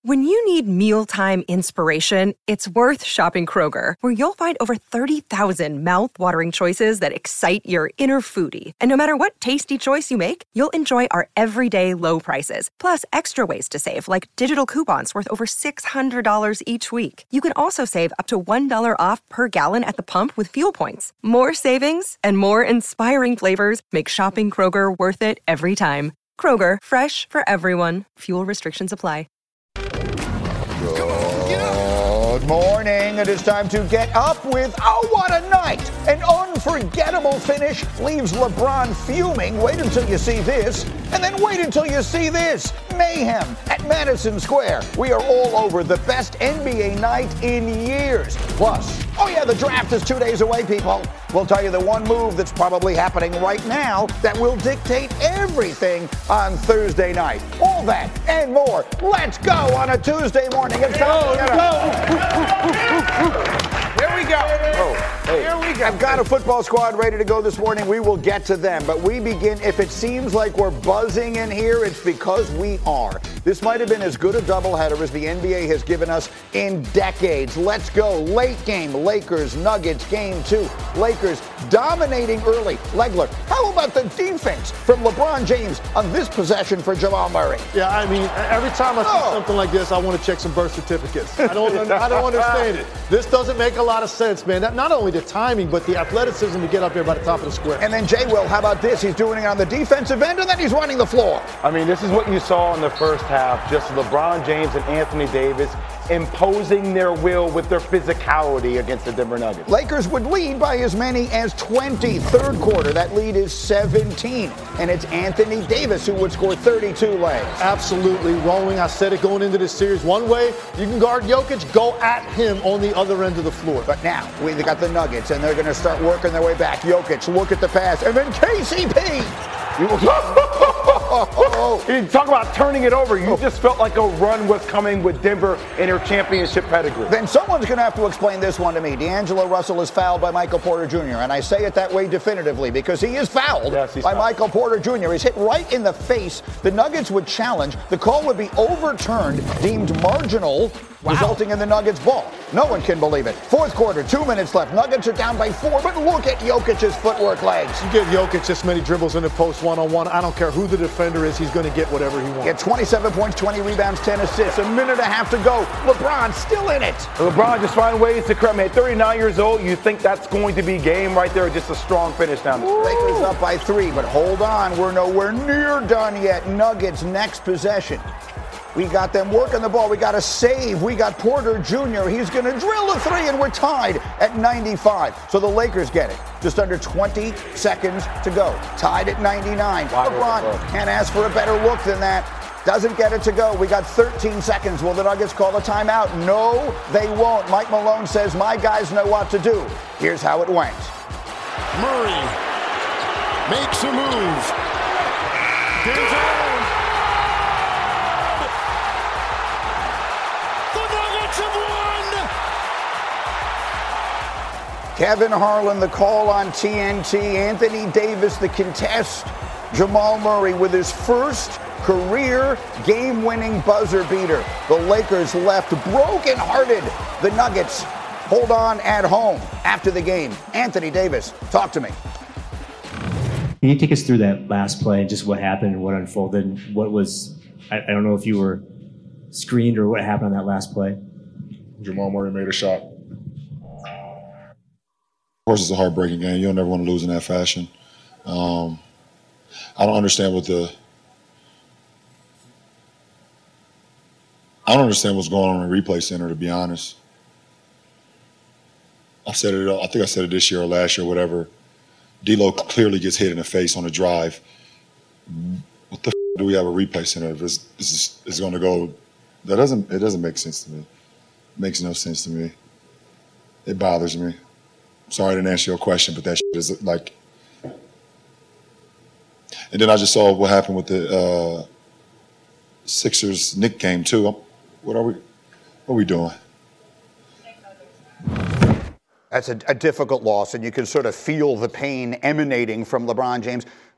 When you need mealtime inspiration, it's worth shopping Kroger, where you'll find over 30,000 mouth-watering choices that excite your inner foodie. And no matter what tasty choice you make, you'll enjoy our everyday low prices, plus extra ways to save, like digital coupons worth over $600 each week. You can also save up to $1 off per gallon at the pump with fuel points. More savings and more inspiring flavors make shopping Kroger worth it every time. Kroger, fresh for everyone. Fuel restrictions apply. Good morning. It is time to get up with, oh, what a night. An unforgettable finish leaves LeBron fuming. Wait until you see this, and then wait until you see this. Mayhem at Madison Square. We are all over the best NBA night in years. Plus, oh yeah, the draft is 2 days away, people. We'll tell you the one move that's probably happening right now that will dictate everything on Thursday night. All that and more. Let's go on a Tuesday morning. It's time to go. Here we go. Here we go. I've got a football squad ready to go this morning. We will get to them, but we begin. If it seems like we're buzzing in here, it's because we are. This might have been as good a doubleheader as the NBA has given us in decades. Let's go. Late game, Lakers, Nuggets, game 2. Lakers dominating early. Legler, how about the defense from LeBron James on this possession for Jamal Murray? Yeah, I mean, every time I see something like this, I want to check some birth certificates. I don't understand it. This doesn't make a lot of sense, man. Not only the timing, but the athleticism to get up there by the top of the square. And then Jay Will, how about this? He's doing it on the defensive end, and then he's running the floor. I mean, this is what you saw in the first half. Just LeBron James and Anthony Davis imposing their will with their physicality against the Denver Nuggets. Lakers would lead by as many as 20. Third quarter, that lead is 17. And it's Anthony Davis who would score 32 legs. Absolutely rolling. I said it going into this series. One way you can guard Jokic, go at him on the other end of the floor. But now we got the Nuggets, and they're going to start working their way back. Jokic, look at the pass, and then KCP. You talk about turning it over. You just felt like a run was coming with Denver in their championship pedigree. Then someone's going to have to explain this one to me. D'Angelo Russell is fouled by Michael Porter Jr., and I say it that way definitively because he is fouled by Michael Porter Jr. He's hit right in the face. The Nuggets would challenge. The call would be overturned, deemed marginal, resulting in the Nuggets' ball. No one can believe it. Fourth quarter, 2 minutes left. Nuggets are down by 4, but look at Jokic's footwork legs. You give Jokic this many dribbles in the post one-on-one, I don't care who the defender is, he's going to get whatever he wants. Get 27 points, 20 rebounds, 10 assists. A minute and a half to go. LeBron still in it. LeBron just find ways to correct me. At 39 years old, you think that's going to be game right there, just a strong finish down there. Lakers up by 3, but hold on. We're nowhere near done yet. Nuggets next possession. We got them working the ball. We got a save. We got Porter Jr. He's going to drill a 3, and we're tied at 95. So the Lakers get it. Just under 20 seconds to go. Tied at 99. LeBron can't ask for a better look than that. Doesn't get it to go. We got 13 seconds. Will the Nuggets call a timeout? No, they won't. Mike Malone says, my guys know what to do. Here's how it went. Murray makes a move. Denver. Kevin Harlan, the call on TNT. Anthony Davis, the contest. Jamal Murray with his first career game-winning buzzer beater. The Lakers left broken-hearted. The Nuggets hold on at home after the game. Anthony Davis, talk to me. Can you take us through that last play and just what happened and what unfolded? What was, I don't know if you were screened or what happened on that last play. Jamal Murray made a shot. Of course, it's a heartbreaking game. You don't ever want to lose in that fashion. I don't understand what's going on in the replay center, to be honest. I think I said it this year or last year, whatever. D'Lo clearly gets hit in the face on a drive. What the do we have a replay center if it's going to go? It doesn't make sense to me. It makes no sense to me. It bothers me. Sorry I didn't answer your question, but that shit is like. And then I just saw what happened with the Sixers Knicks game too. What are we doing? That's a difficult loss, and you can sort of feel the pain emanating from LeBron James.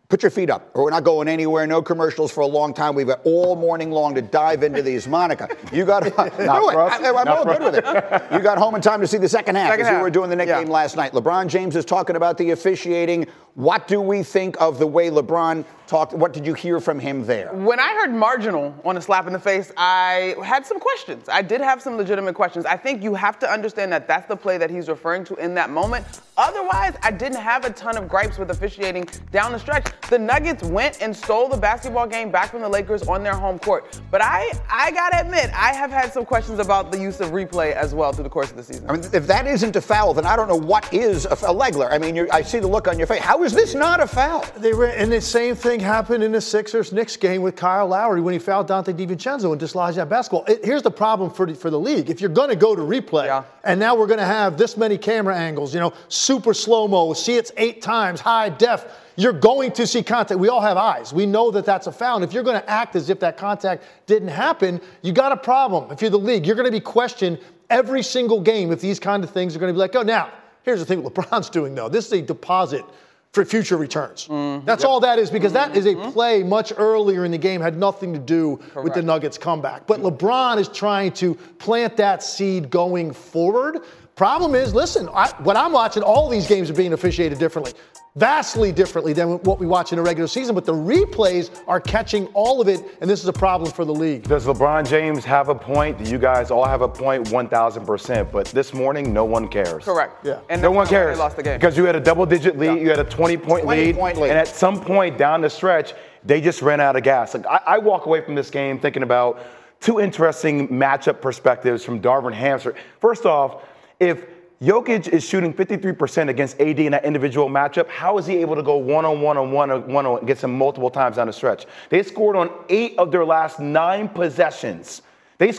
Put your feet up, or we're not going anywhere. No commercials for a long time. We've got all morning long to dive into these. Monica, you got I'm all good with it. You got home in time to see the second half. You were doing the Knicks game last night. LeBron James is talking about the officiating. What do we think of the way LeBron talked? What did you hear from him there? When I heard marginal on a slap in the face, I had some questions. I did have some legitimate questions. I think you have to understand that that's the play that he's referring to in that moment. Otherwise, I didn't have a ton of gripes with officiating down the stretch. The Nuggets went and stole the basketball game back from the Lakers on their home court. But I gotta admit, I have had some questions about the use of replay as well through the course of the season. I mean, if that isn't a foul, then I don't know what is a Legler. I mean, I see the look on your face. How is this not a foul? And the same thing happened in the Sixers-Knicks game with Kyle Lowry when he fouled Dante DiVincenzo and dislodged that basketball. Here's the problem for the league. If you're going to go to replay, and now we're going to have this many camera angles, super slow-mo, see it's 8 times, high def, you're going to see contact. We all have eyes. We know that that's a foul. And if you're going to act as if that contact didn't happen, you got a problem. If you're the league, you're going to be questioned every single game if these kind of things are going to be like, oh, now, here's the thing what LeBron's doing, though. This is a deposit for future returns. That's all that is, because that is a play much earlier in the game, had nothing to do with the Nuggets' comeback. But LeBron is trying to plant that seed going forward. Problem is, listen, what I'm watching, all these games are being officiated differently. Vastly differently than what we watch in a regular season, but the replays are catching all of it, and this is a problem for the league. Does LeBron James have a point? Do you guys all have a point? 1,000%. But this morning, no one cares. Correct. Yeah. And no one cares. They lost the game. Because you had a double-digit lead, you had a 20-point lead, and at some point down the stretch, they just ran out of gas. Like I walk away from this game thinking about 2 interesting matchup perspectives from Darvin Ham. First off, if Jokic is shooting 53% against AD in that individual matchup, how is he able to go one-on-one against him multiple times down the stretch? They scored on 8 of their last 9 possessions. Is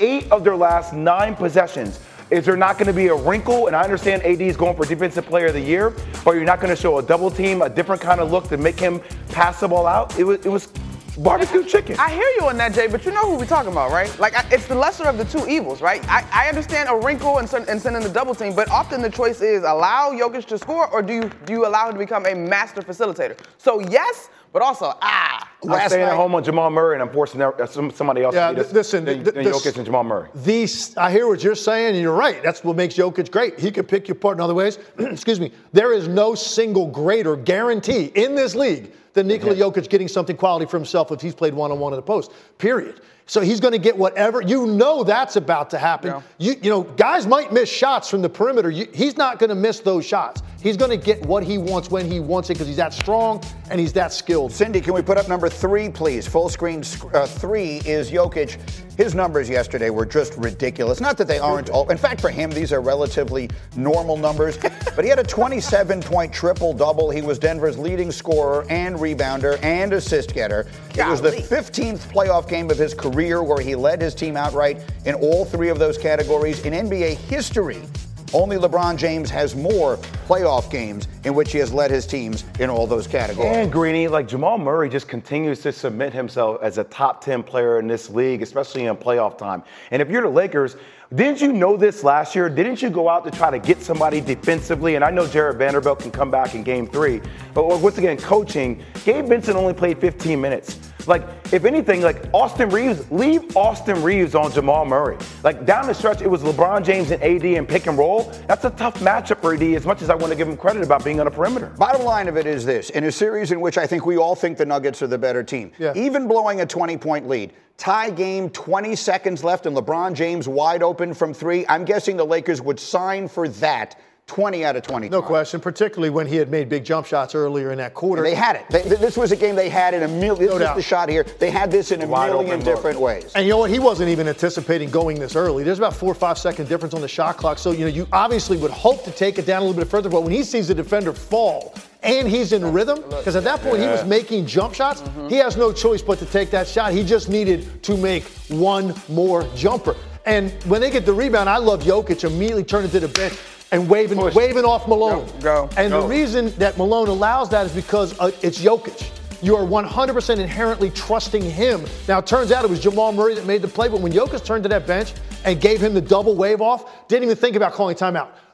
there not going to be a wrinkle? And I understand AD is going for Defensive Player of the Year, but you're not going to show a double team, a different kind of look to make him pass the ball out? It was barbecue chicken. I hear you on that, Jay, but you know who we're talking about, right? Like, it's the lesser of the 2 evils, right? I understand a wrinkle and sending the double team, but often the choice is allow Jokic to score, or do you allow him to become a master facilitator? So yes, but also, I'm staying at home on Jamal Murray, and I'm forcing somebody else to beat us than Jokic and Jamal Murray. I hear what you're saying, and you're right. That's what makes Jokic great. He could pick you apart in other ways. Excuse me. There is no single greater guarantee in this league than Nikola Jokic getting something quality for himself if he's played one-on-one in the post, period. So he's going to get whatever. That's about to happen. Yeah. Guys might miss shots from the perimeter. He's not going to miss those shots. He's going to get what he wants when he wants it because he's that strong and he's that skilled. Cindy, can we put up number 3, please? Full screen 3 is Jokic. His numbers yesterday were just ridiculous. Not that they aren't all. In fact, for him, these are relatively normal numbers. But he had a 27-point triple-double. He was Denver's leading scorer and rebounder and assist getter. It was the 15th playoff game of his career where he led his team outright in all 3 of those categories. In NBA history, only LeBron James has more playoff games in which he has led his teams in all those categories. And Greeny, Jamal Murray just continues to submit himself as a top 10 player in this league, especially in playoff time. And if you're the Lakers, didn't you know this last year? Didn't you go out to try to get somebody defensively? And I know Jared Vanderbilt can come back in game 3. But once again, coaching, Gabe Vincent only played 15 minutes. If anything, Austin Reeves, leave Austin Reeves on Jamal Murray. Down the stretch, it was LeBron James and AD and pick and roll. That's a tough matchup for AD, as much as I want to give him credit about being on the perimeter. Bottom line of it is this. In a series in which I think we all think the Nuggets are the better team, even blowing a 20-point lead, tie game, 20 seconds left, and LeBron James wide open from 3, I'm guessing the Lakers would sign for that 20 out of 20. No question, particularly when he had made big jump shots earlier in that quarter. And they had it. This was a game they had in a million. This is the shot here. They had this in a million different ways. And you know what? He wasn't even anticipating going this early. There's about 4 or 5 second difference on the shot clock. So, you obviously would hope to take it down a little bit further. But when he sees the defender fall and he's in rhythm, because at that point he was making jump shots, he has no choice but to take that shot. He just needed to make one more jumper. And when they get the rebound, I love Jokic immediately turning to the bench and waving off Malone. The reason that Malone allows that is because it's Jokic. You are 100% inherently trusting him. Now, it turns out it was Jamal Murray that made the play, but when Jokic turned to that bench and gave him the double wave off, didn't even think about calling timeout.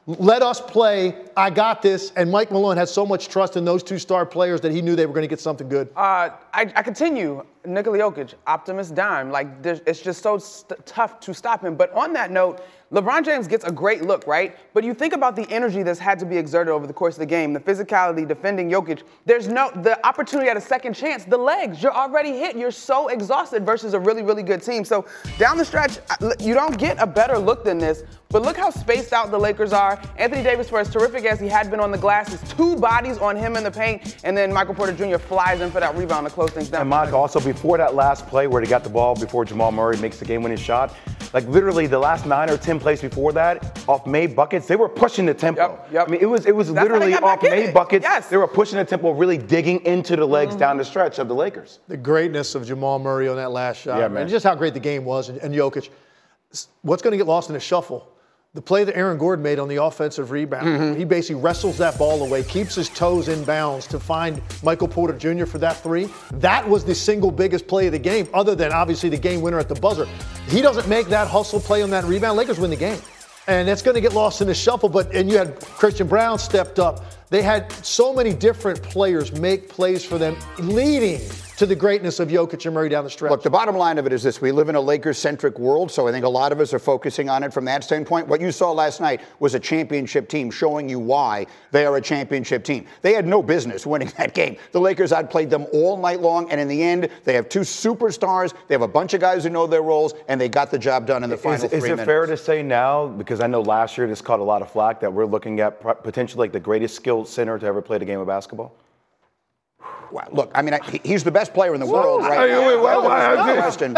let us play, I got this, and Mike Malone had so much trust in those two star players that he knew they were going to get something good. I continue. Nikola Jokic, optimist dime. Like, it's just so tough to stop him. But on that note, LeBron James gets a great look, right? But you think about the energy that's had to be exerted over the course of the game, the physicality, defending Jokic. There's the opportunity at a second chance, the legs, you're already hit. You're so exhausted versus a really, really good team. So down the stretch, you don't get a better look than this. But look how spaced out the Lakers are. Anthony Davis, for as terrific as he had been on the glass, is 2 bodies on him in the paint, and then Michael Porter Jr. flies in for that rebound to close things down. And Monica, also before that last play where they got the ball before Jamal Murray makes the game-winning shot, like literally the last 9 or 10 plays before that, off made buckets, they were pushing the tempo. Yep. I mean, it was literally off made buckets. Yes. They were pushing the tempo, really digging into the legs down the stretch of the Lakers. The greatness of Jamal Murray on that last shot, yeah, man. And just how great the game was, and Jokic. What's going to get lost in the shuffle? The play that Aaron Gordon made on the offensive rebound, he basically wrestles that ball away, keeps his toes in bounds to find Michael Porter Jr. for that 3. That was the single biggest play of the game, other than obviously the game winner at the buzzer. He doesn't make that hustle play on that rebound, Lakers win the game. And it's going to get lost in the shuffle, and you had Christian Brown stepped up. They had so many different players make plays for them, leading to the greatness of Jokic and Murray down the stretch. Look, the bottom line of it is this. We live in a Lakers-centric world, so I think a lot of us are focusing on it from that standpoint. What you saw last night was a championship team showing you why they are a championship team. They had no business winning that game. The Lakers outplayed them all night long, and in the end, they have 2 superstars. They have a bunch of guys who know their roles, and they got the job done in the final 3 minutes. Is it fair to say now, because I know last year this caught a lot of flack, that we're looking at potentially like the greatest skilled center to ever play the game of basketball? Well, look, I mean, he's the best player in the world right now.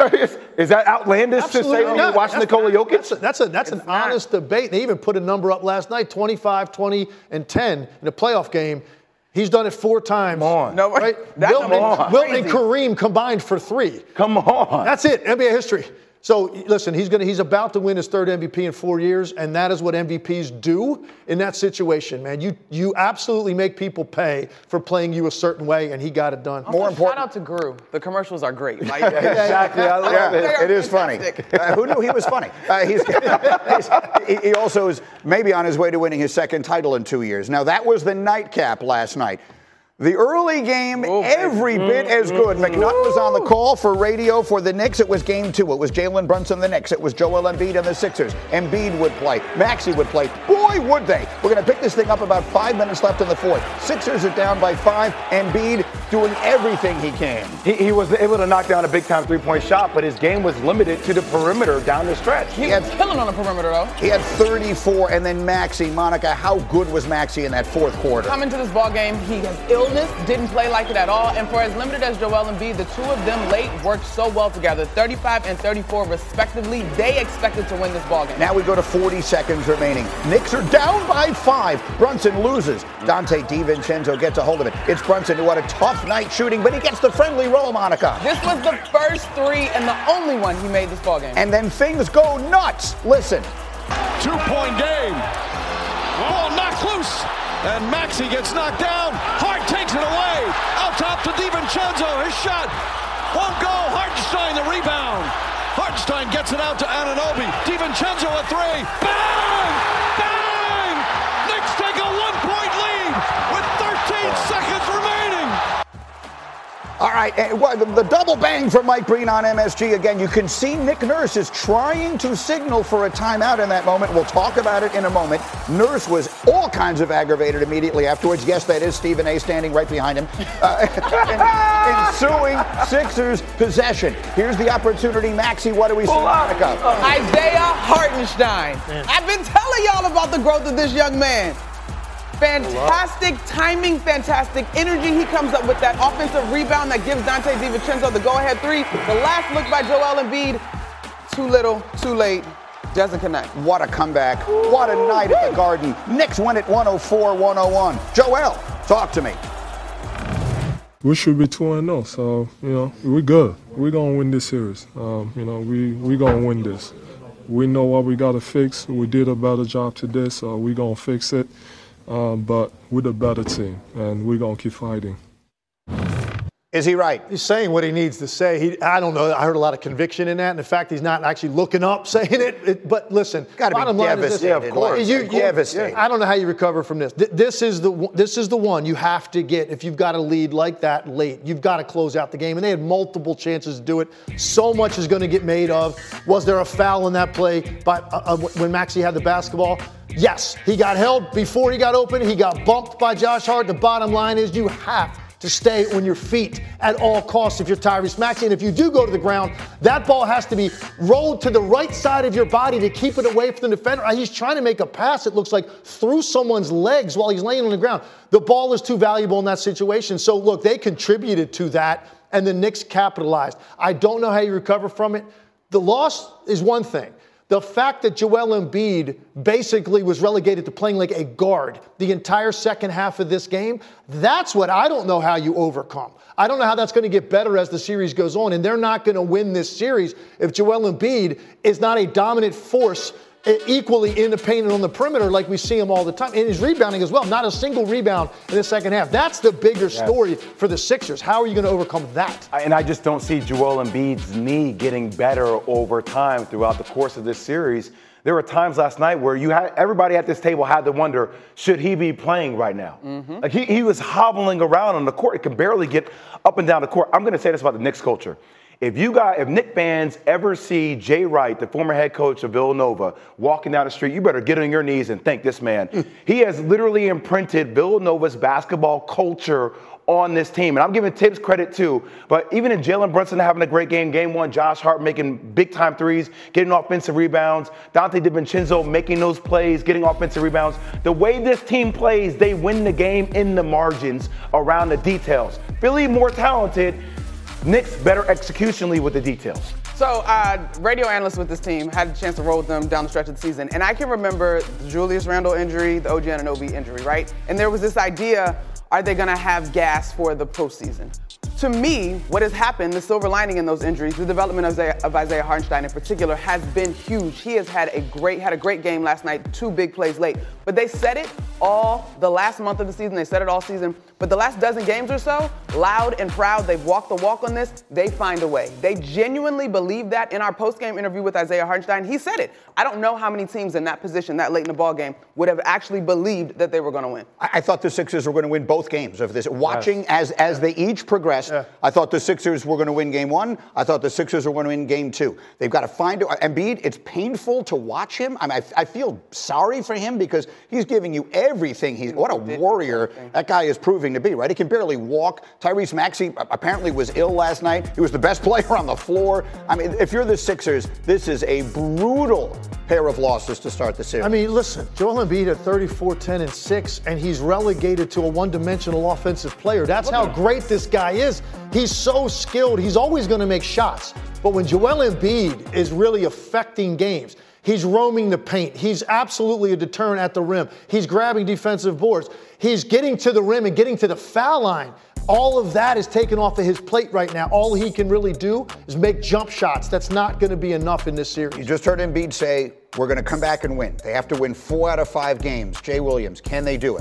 Is that outlandish to say when you're watching Nikola Jokic? That's an honest debate. They even put a number up last night, 25, 20, and 10 in a playoff game. He's done it 4 times. Come on. No, right? Wilt and Kareem combined for 3. Come on. That's it, NBA history. So, listen, he's about to win his 3rd MVP in 4 years, and that is what MVPs do in that situation, man. You absolutely make people pay for playing you a certain way, and he got it done. Also, shout out to Gru. The commercials are great. Like, exactly. I love it. It is funny. Who knew he was funny? He also is maybe on his way to winning his 2nd title in 2 years. Now, that was the nightcap last night. The early game, every bit as good. McNutt was on the call for radio for the Knicks. It was game 2. It was Jalen Brunson, the Knicks. It was Joel Embiid and the Sixers. Embiid would play. Maxey would play. Boy, would they. We're going to pick this thing up about 5 minutes left in the 4th. Sixers are down by 5. Embiid doing everything he can. He was able to knock down a big-time 3-point shot, but his game was limited to the perimeter down the stretch. He was killing on the perimeter, though. He had 34, and then Maxey. Monica, how good was Maxey in that 4th quarter? Coming to this ball game, he has illness, didn't play like it at all, and for as limited as Joel Embiid, the 2 of them late worked so well together, 35 and 34 respectively. They expected to win this ball game. Now we go to 40 seconds remaining. Knicks are down by 5. Brunson loses. Dante DiVincenzo gets a hold of it. It's Brunson who had a tough night shooting, but he gets the friendly roll, Monica. This was the first 3 and the only one he made this ball game. And then things go nuts. Listen. 2-point game. Ball knocked loose. And Maxey gets knocked down. Hart takes it away. Out top to DiVincenzo. His shot won't go. Hartenstein the rebound. Hartenstein gets it out to Anunoby. DiVincenzo a 3. Bang! Bang! Knicks take a 1-point lead with 13 seconds remaining. All right, the double bang from Mike Breen on MSG. Again, you can see Nick Nurse is trying to signal for a timeout in that moment. We'll talk about it in a moment. Nurse was all kinds of aggravated immediately afterwards. Yes, that is Stephen A. standing right behind him. Ensuing Sixers possession. Here's the opportunity. Maxey, what do we see, Monica? Isaiah Hartenstein. I've been telling y'all about the growth of this young man. Fantastic timing, fantastic energy. He comes up with that offensive rebound that gives Dante DiVincenzo the go-ahead 3. The last look by Joel Embiid, too little, too late. Doesn't connect. What a comeback. What a night at the Garden. Knicks win it 104-101. Joel, talk to me. We should be 2-0, so, we're good. We're going to win this series. We're going to win this. We know what we got to fix. We did a better job today, so we're going to fix it. But we're the better team, and we're going to keep fighting. Is he right? He's saying what he needs to say. I don't know. I heard a lot of conviction in that, and the fact he's not actually looking up saying it. But listen, bottom line is this. Yeah, of course. Devastated. I don't know how you recover from this. This is the one you have to get if you've got a lead like that late. You've got to close out the game, and they had multiple chances to do it. So much is going to get made of. Was there a foul in that play when Maxey had the basketball? Yes, he got held before he got open. He got bumped by Josh Hart. The bottom line is you have to stay on your feet at all costs if you're Tyrese Maxey. And if you do go to the ground, that ball has to be rolled to the right side of your body to keep it away from the defender. He's trying to make a pass, it looks like, through someone's legs while he's laying on the ground. The ball is too valuable in that situation. So, look, they contributed to that, and the Knicks capitalized. I don't know how you recover from it. The loss is one thing. The fact that Joel Embiid basically was relegated to playing like a guard the entire second half of this game, that's what I don't know how you overcome. I don't know how that's going to get better as the series goes on, and they're not going to win this series if Joel Embiid is not a dominant force equally in the paint and on the perimeter like we see him all the time. And his rebounding as well. Not a single rebound in the second half. That's the bigger story for the Sixers. How are you going to overcome that? And I just don't see Joel Embiid's knee getting better over time throughout the course of this series. There were times last night where everybody at this table had to wonder, should he be playing right now? Mm-hmm. Like he was hobbling around on the court. He could barely get up and down the court. I'm going to say this about the Knicks culture. If Knicks fans ever see Jay Wright, the former head coach of Villanova, walking down the street, you better get on your knees and thank this man. He has literally imprinted Villanova's basketball culture on this team. And I'm giving Tibbs credit too. But even in Jalen Brunson having a great game one, Josh Hart making big-time threes, getting offensive rebounds, Dante DiVincenzo making those plays, getting offensive rebounds. The way this team plays, they win the game in the margins around the details. Philly more talented, Knicks better executionally with the details. So, radio analyst with this team had a chance to roll with them down the stretch of the season. And I can remember the Julius Randle injury, the OG Anunoby injury, right? And there was this idea, are they going to have gas for the postseason? To me, what has happened, the silver lining in those injuries, the development of Isaiah Hartenstein in particular, has been huge. He has had a great game last night, 2 big plays late. But they said it all the last month of the season. They said it all season. But the last dozen games or so, loud and proud, they've walked the walk on this. They find a way. They genuinely believe that. In our post-game interview with Isaiah Hartenstein, he said it. I don't know how many teams in that position that late in the ball game would have actually believed that they were going to win. I thought the Sixers were going to win both games of this. Watching as they each progressed, I thought the Sixers were going to win game 1. I thought the Sixers were going to win game 2. They've got to find Embiid. It's painful to watch him. I mean, I feel sorry for him because he's giving you everything. What a warrior that guy is proving to be, right? He can barely walk. Tyrese Maxey apparently was ill last night. He was the best player on the floor. I mean, if you're the Sixers, this is a brutal pair of losses to start the series. I mean, listen, Joel Embiid at 34, 10, and 6, and he's relegated to a one-dimensional offensive player. That's how great this guy is. He's so skilled. He's always going to make shots. But when Joel Embiid is really affecting games, he's roaming the paint. He's absolutely a deterrent at the rim. He's grabbing defensive boards. He's getting to the rim and getting to the foul line. All of that is taken off of his plate right now. All he can really do is make jump shots. That's not going to be enough in this series. You just heard Embiid say, we're going to come back and win. They have to win 4 out of 5 games. Jay Williams, can they do it?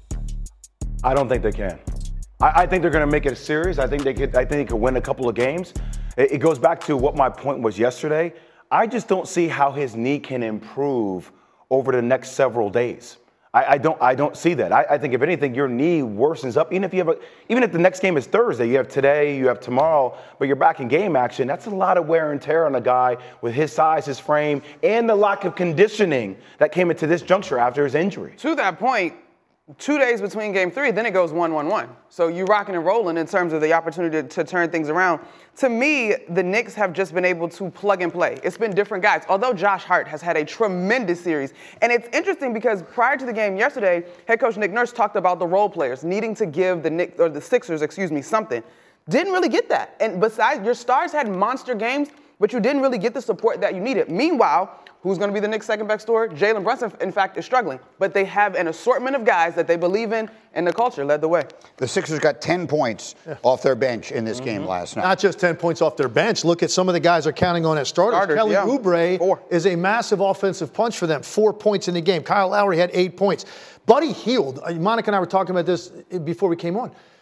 I don't think they can. I think they're going to make it a series. I think they could win a couple of games. It goes back to what my point was yesterday. I just don't see how his knee can improve over the next several days. I don't see that. I think if anything, your knee worsens up. Even if the next game is Thursday, you have today, you have tomorrow, but you're back in game action. That's a lot of wear and tear on a guy with his size, his frame, and the lack of conditioning that came into this juncture after his injury. To that point, 2 days between game 3, then it goes 1-1-1. So you rocking and rolling in terms of the opportunity to turn things around. To me, the Knicks have just been able to plug and play. It's been different guys, although Josh Hart has had a tremendous series. And it's interesting because prior to the game yesterday, head coach Nick Nurse talked about the role players needing to give the Sixers, something. Didn't really get that. And besides, your stars had monster games, but you didn't really get the support that you needed. Meanwhile, who's going to be the Knicks' second best scorer? Jalen Brunson, in fact, is struggling. But they have an assortment of guys that they believe in, and the culture led the way. The Sixers got 10 points off their bench in this game last night. Not just 10 points off their bench. Look at some of the guys they're counting on as starters. Kelly Oubre is a massive offensive punch for them. 4 points in the game. Kyle Lowry had 8 points. Buddy Hield, Monica and I were talking about this before we came on.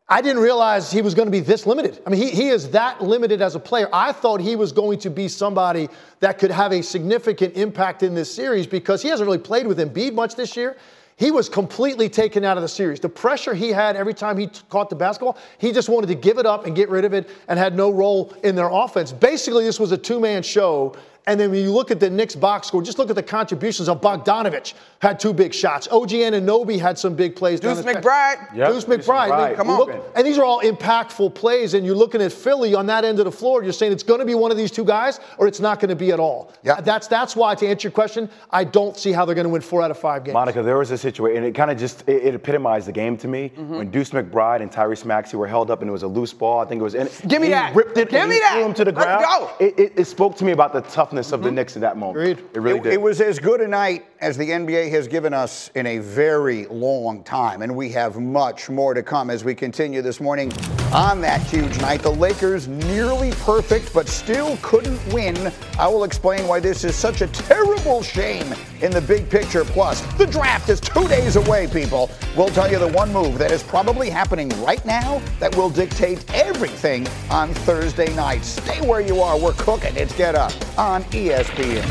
I didn't realize he was going to be this limited. I mean, he is that limited as a player. I thought he was going to be somebody that could have a significant impact in this series because he hasn't really played with Embiid much this year. He was completely taken out of the series. The pressure he had every time he caught the basketball, he just wanted to give it up and get rid of it and had no role in their offense. Basically, this was a two-man show. And then when you look at the Knicks box score, just look at the contributions of Bogdanovich. Had 2 big shots. OG Anunoby had some big plays. Deuce McBride. Deuce McBride. I mean, come on. And these are all impactful plays. And you're looking at Philly on that end of the floor. You're saying it's going to be one of these 2 guys or it's not going to be at all. Yeah. That's why, to answer your question, I don't see how they're going to win 4 out of 5 games. Monica, there was a situation, and it kind of just it epitomized the game to me when Deuce McBride and Tyrese Maxey were held up and it was a loose ball. I think it was in. Give me that. Ripped it. Give me that. Threw him to the ground. Let's go. It spoke to me about the toughness of the Knicks in that moment. Agreed. It really did. It was as good a night as the NBA has given us in a very long time, and we have much more to come as we continue this morning on that huge night. The Lakers nearly perfect, but still couldn't win. I will explain why this is such a terrible shame in the big picture. Plus, the draft is 2 days away, people. We'll tell you the one move that is probably happening right now that will dictate everything on Thursday night. Stay where you are. We're cooking. It's Get Up on ESPN.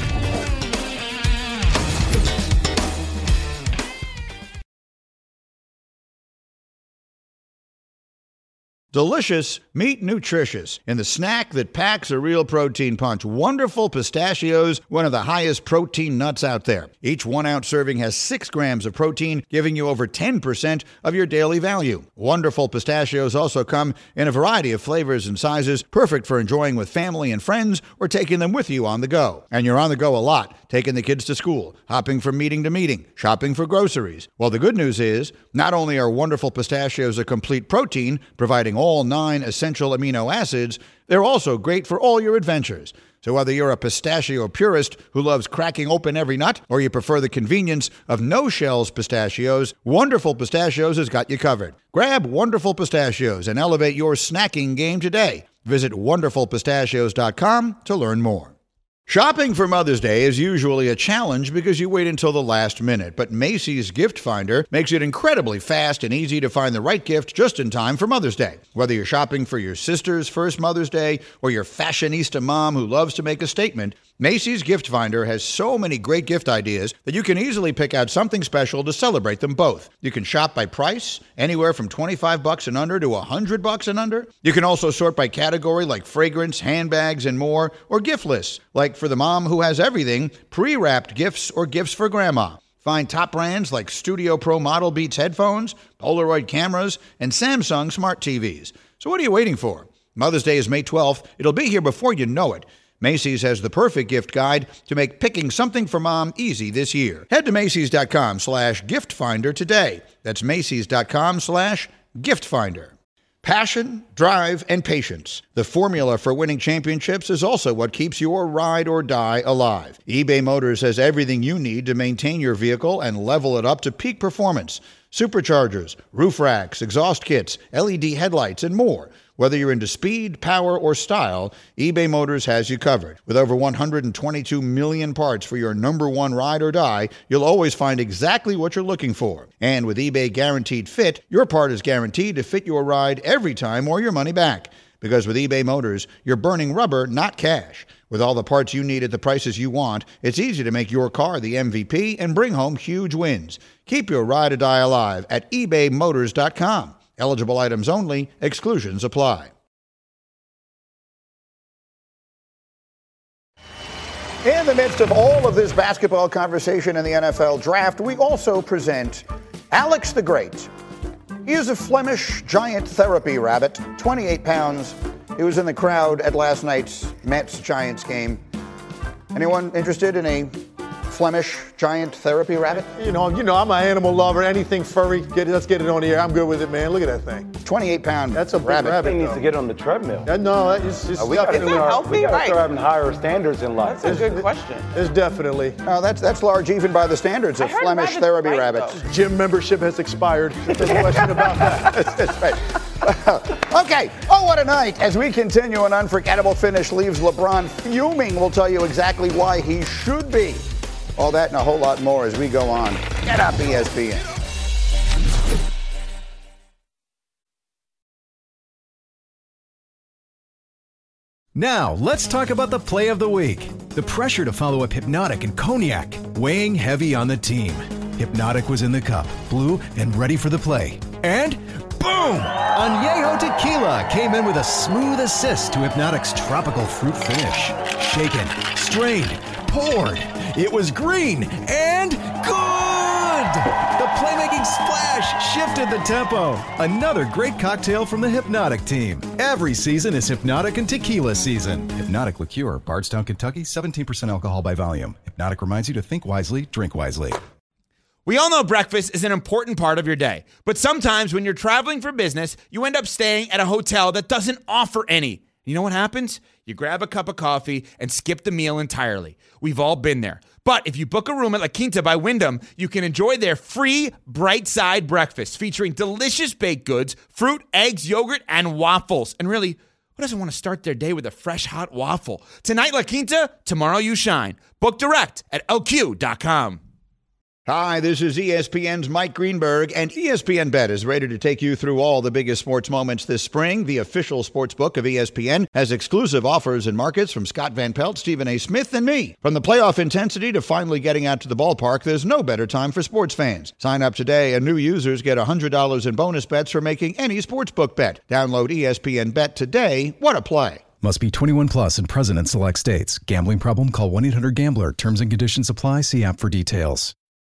Delicious, meet nutritious in the snack that packs a real protein punch. Wonderful Pistachios, one of the highest protein nuts out there. Each 1-ounce serving has 6 grams of protein, giving you over 10% of your daily value. Wonderful Pistachios also come in a variety of flavors and sizes, perfect for enjoying with family and friends or taking them with you on the go. And you're on the go a lot, taking the kids to school, hopping from meeting to meeting, shopping for groceries. Well, the good news is, not only are Wonderful Pistachios a complete protein, providing all 9 essential amino acids, they're also great for all your adventures. So whether you're a pistachio purist who loves cracking open every nut, or you prefer the convenience of no-shells pistachios, Wonderful Pistachios has got you covered. Grab Wonderful Pistachios and elevate your snacking game today. Visit wonderfulpistachios.com to learn more. Shopping for Mother's Day is usually a challenge because you wait until the last minute, but Macy's Gift Finder makes it incredibly fast and easy to find the right gift just in time for Mother's Day. Whether you're shopping for your sister's first Mother's Day or your fashionista mom who loves to make a statement, Macy's Gift Finder has so many great gift ideas that you can easily pick out something special to celebrate them both. You can shop by price, anywhere from $25 and under to $100 and under. You can also sort by category like fragrance, handbags, and more, or gift lists, like for the mom who has everything, pre-wrapped gifts or gifts for grandma. Find top brands like Studio Pro Model Beats headphones, Polaroid cameras, and Samsung smart TVs. So what are you waiting for? Mother's Day is May 12th. It'll be here before you know it. Macy's has the perfect gift guide to make picking something for mom easy this year. Head to Macys.com/giftfinder today. That's Macys.com/giftfinder. Passion, drive, and patience. The formula for winning championships is also what keeps your ride or die alive. eBay Motors has everything you need to maintain your vehicle and level it up to peak performance. Superchargers, roof racks, exhaust kits, LED headlights, and more. Whether you're into speed, power, or style, eBay Motors has you covered. With over 122 million parts for your number one ride or die, you'll always find exactly what you're looking for. And with eBay Guaranteed Fit, your part is guaranteed to fit your ride every time or your money back. Because with eBay Motors, you're burning rubber, not cash. With all the parts you need at the prices you want, it's easy to make your car the MVP and bring home huge wins. Keep your ride or die alive at ebaymotors.com. Eligible items only. Exclusions apply. In the midst of all of this basketball conversation in the NFL draft, we also present Alex the Great. He is a Flemish giant therapy rabbit, 28 pounds. He was in the crowd at last night's Mets-Giants game. Anyone interested in a Flemish giant therapy rabbit? You know, I'm an animal lover. Anything furry, let's get it on the air. I'm good with it, man. Look at that thing. 28-pound. That's a big rabbit. rabbit. He needs to get on the treadmill. No, it's We got to healthy? start Right. having higher standards in life. That's a good question. It's definitely. No, that's large even by the standards of Flemish therapy rabbits. Gym membership has expired. There's no question about that. That's right. Okay. Oh, what a night. As we continue, an unforgettable finish leaves LeBron fuming. We'll tell you exactly why he should be. All that and a whole lot more as we go on. Get Up, ESPN. Now, let's talk about the play of the week. The pressure to follow up Hypnotic and Cognac, weighing heavy on the team. Hypnotic was in the cup, blue, and ready for the play. And boom! Añejo Tequila came in with a smooth assist to Hypnotic's tropical fruit finish. Shaken, strained, poured. It was green and good! The playmaking splash shifted the tempo. Another great cocktail from the Hypnotic team. Every season is Hypnotic and Tequila season. Hypnotic Liqueur, Bardstown, Kentucky, 17% alcohol by volume. Hypnotic reminds you to think wisely, drink wisely. We all know breakfast is an important part of your day, but sometimes when you're traveling for business, you end up staying at a hotel that doesn't offer any. You know what happens? You grab a cup of coffee and skip the meal entirely. We've all been there. But if you book a room at La Quinta by Wyndham, you can enjoy their free Bright Side breakfast featuring delicious baked goods, fruit, eggs, yogurt, and waffles. And really, who doesn't want to start their day with a fresh hot waffle? Tonight, La Quinta, tomorrow you shine. Book direct at LQ.com. Hi, this is ESPN's Mike Greenberg, and ESPN Bet is ready to take you through all the biggest sports moments this spring. The official sports book of ESPN has exclusive offers and markets from Scott Van Pelt, Stephen A. Smith, and me. From the playoff intensity to finally getting out to the ballpark, there's no better time for sports fans. Sign up today, and new users get $100 in bonus bets for making any sportsbook bet. Download ESPN Bet today. What a play. Must be 21 plus and present in select states. Gambling problem? Call 1-800-GAMBLER. Terms and conditions apply. See app for details.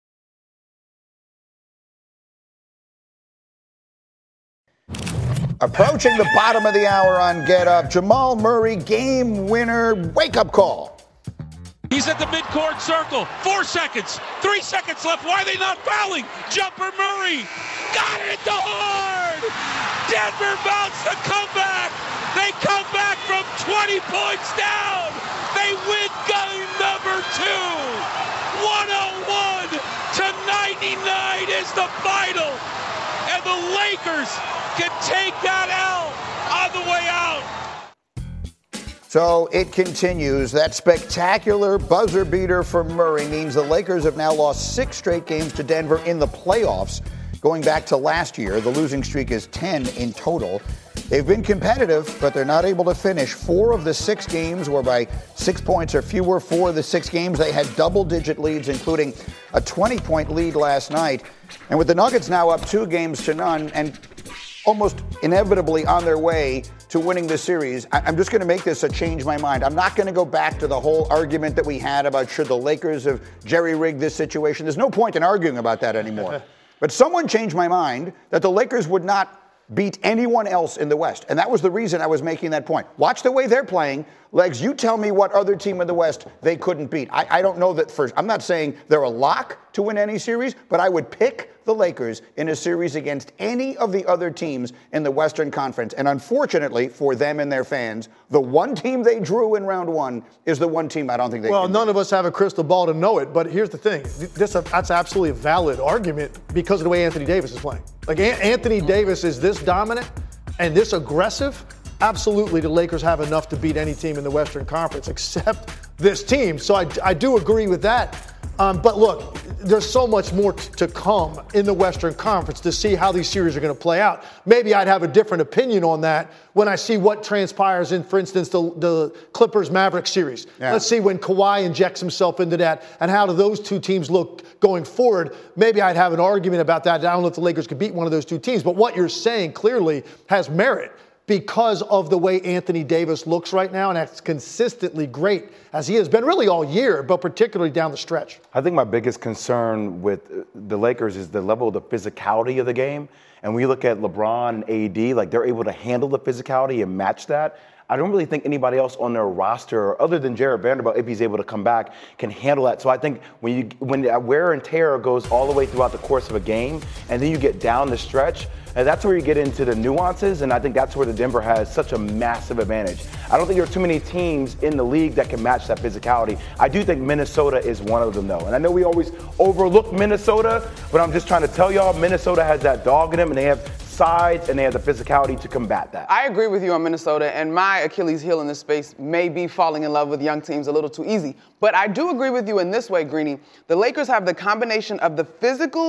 Approaching the bottom of the hour on Get Up, Jamal Murray, game winner, wake-up call. He's at the midcourt circle. 4 seconds. 3 seconds left. Why are they not fouling? Jumper Murray. Got it to hard. Denver mounts the comeback. They come back from 20 points down. They win game number 2. 101 to 99 is the final. And the Lakers can take that L on the way out. So it continues. That spectacular buzzer beater for Murray means the Lakers have now lost 6 straight games to Denver in the playoffs. Going back to last year, the losing streak is 10 in total. They've been competitive, but they're not able to finish. 4 of the 6 games were by 6 points or fewer. 4 of the 6 games, they had double-digit leads, including a 20-point lead last night. And with the Nuggets now up 2-0 and almost inevitably on their way to winning the series, I'm just going to make this a change my mind. I'm not going to go back to the whole argument that we had about should the Lakers have jerry-rigged this situation. There's no point in arguing about that anymore. But someone changed my mind that the Lakers would not beat anyone else in the West. And that was the reason I was making that point. Watch the way they're playing. Legs, you tell me what other team in the West they couldn't beat. I don't know that first. I'm not saying they're a lock to win any series, but I would pick the Lakers in a series against any of the other teams in the Western Conference. And unfortunately for them and their fans, the one team they drew in round 1 is the one team I don't think they can. Well, none of us have a crystal ball to know it, but here's the thing. That's absolutely a valid argument because of the way Anthony Davis is playing. Like, Anthony Davis is this dominant and this aggressive. Absolutely, the Lakers have enough to beat any team in the Western Conference except this team. So I do agree with that. But look, there's so much more to come in the Western Conference to see how these series are going to play out. Maybe I'd have a different opinion on that when I see what transpires in, for instance, the Clippers-Mavericks series. Yeah. Let's see when Kawhi injects himself into that and how do those two teams look going forward. Maybe I'd have an argument about that. I don't know if the Lakers could beat one of those two teams. But what you're saying clearly has merit because of the way Anthony Davis looks right now, and that's consistently great as he has been really all year, but particularly down the stretch. I think my biggest concern with the Lakers is the level of the physicality of the game. And when you look at LeBron and AD, like they're able to handle the physicality and match that. I don't really think anybody else on their roster, other than Jared Vanderbilt, if he's able to come back, can handle that. So I think when that wear and tear goes all the way throughout the course of a game, and then you get down the stretch, and that's where you get into the nuances, and I think that's where the Denver has such a massive advantage. I don't think there are too many teams in the league that can match that physicality. I do think Minnesota is one of them, though. And I know we always overlook Minnesota, but I'm just trying to tell y'all, Minnesota has that dog in them, and they have sides, and they have the physicality to combat that. I agree with you on Minnesota, and my Achilles heel in this space may be falling in love with young teams a little too easy. But I do agree with you in this way, Greeny. The Lakers have the combination of the physical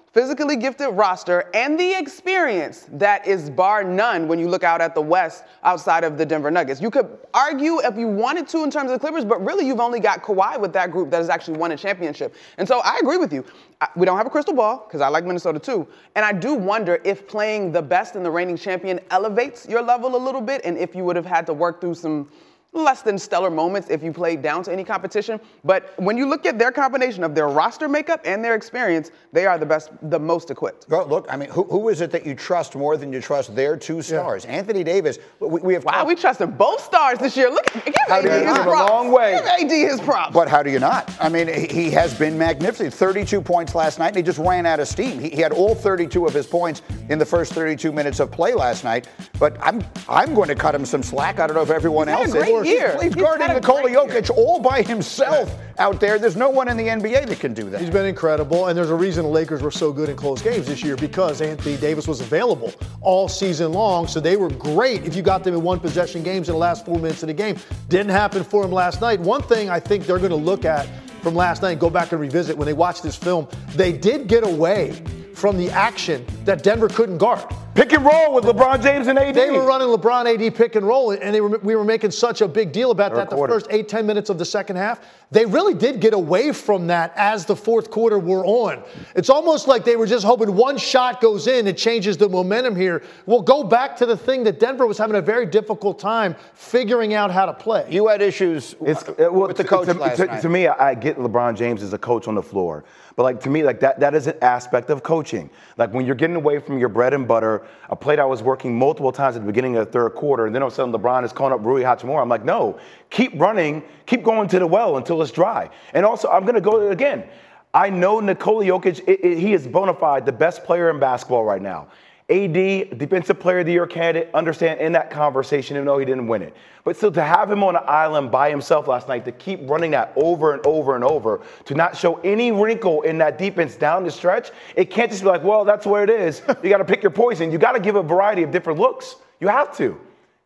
physically gifted roster and the experience that is bar none when you look out at the West outside of the Denver Nuggets. You could argue if you wanted to in terms of the Clippers, but really you've only got Kawhi with that group that has actually won a championship. And so I agree with you. We don't have a crystal ball because I like Minnesota too. And I do wonder if playing the best and the reigning champion elevates your level a little bit, and if you would have had to work through some less than stellar moments if you played down to any competition. But when you look at their combination of their roster makeup and their experience, they are the most equipped. Well, look, I mean, who is it that you trust more than you trust their two stars? Yeah. Anthony Davis, we have... Wow, we trusted both stars this year. Look, give AD his props. A long way. Give AD his props. But how do you not? I mean, he has been magnificent. 32 points last night, and he just ran out of steam. He had all 32 of his points in the first 32 minutes of play last night. But I'm going to cut him some slack. I don't know if everyone else is. He's guarding Nikola Jokic all by himself out there. There's no one in the NBA that can do that. He's been incredible, and there's a reason the Lakers were so good in close games this year, because Anthony Davis was available all season long, so they were great if you got them in one-possession games in the last 4 minutes of the game. Didn't happen for him last night. One thing I think they're going to look at from last night and go back and revisit when they watch this film, they did get away from the action that Denver couldn't guard. Pick and roll with LeBron James and AD. They were running LeBron AD pick and roll, and we were making such a big deal about that the first 8-10 minutes of the second half. They really did get away from that as the fourth quarter wore on. It's almost like they were just hoping one shot goes in, it changes the momentum here. We'll go back to the thing that Denver was having a very difficult time figuring out how to play. You had issues with the coach last night. To me, I get LeBron James as a coach on the floor. But like to me, like that is an aspect of coaching. Like when you're getting away from your bread and butter, a play that was working multiple times at the beginning of the third quarter, and then all of a sudden LeBron is calling up Rui Hachimura. I'm like, no, keep running, keep going to the well until it's dry. And also, I'm going to go again. I know Nikola Jokic, he is bona fide the best player in basketball right now. AD, Defensive Player of the Year candidate, understand in that conversation, even though he didn't win it. But still, to have him on an island by himself last night, to keep running that over and over and over, to not show any wrinkle in that defense down the stretch, it can't just be like, well, that's where it is. You got to pick your poison. You got to give a variety of different looks. You have to.